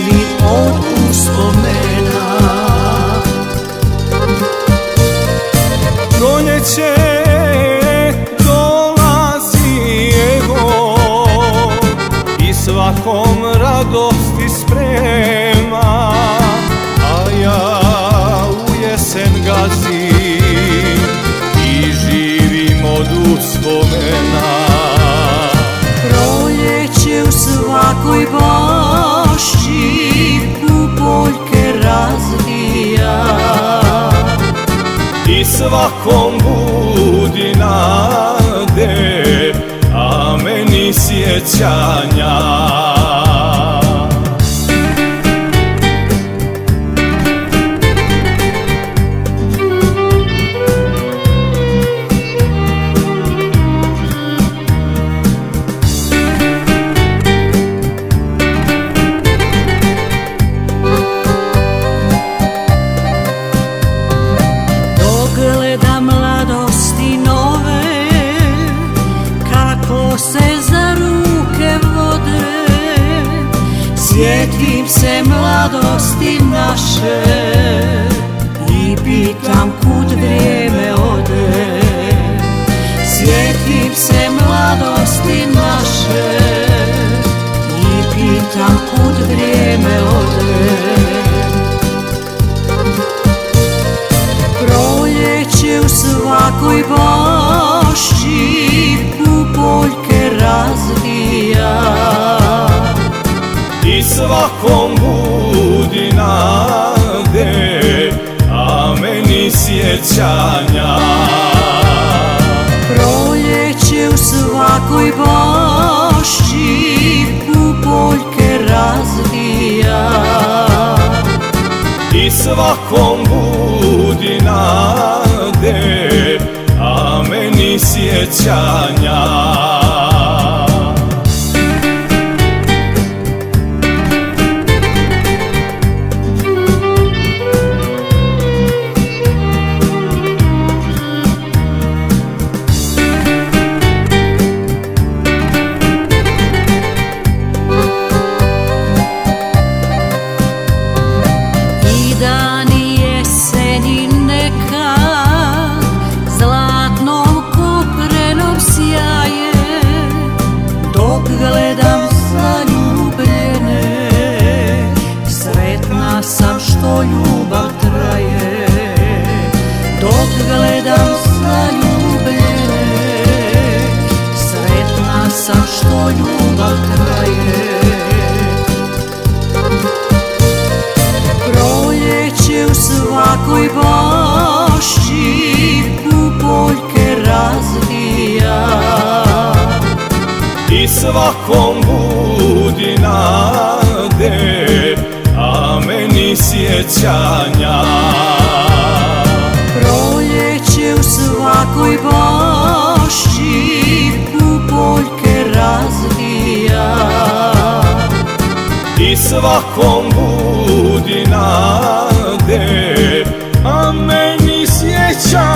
živi od uspomena. Proljeće dolazi, evo, i svakom radosti sprema, a ja u jesen gazim i živim od uspomena. Proljeće u svakoj bašči pupoljke razvija I svakom budi nade, a meni sjećanja. Se za ruke vode, sjetim se mladosti naše i pitam kud vrijeme ode. Sjetim se mladosti naše i pitam kud vrijeme ode. Proljeće u svakoj bašči pupoljke razvija I svakom budi nade, a meni sjećanja. Proljeće u svakoj bašči pupoljke razvija I svakom budi nade, a meni sjećanja. Gledam zaljubljene, sretna sam što ljubav traje. Dok gledam zaljubljene, sretna sam što ljubav traje. Proljeće u svakoj bašči pupoljke razvija I svakom budi nade, a meni sjećanja. Proljeće u svakoj bašči pupoljke razvija I svakom budi nade, a meni sjećanja.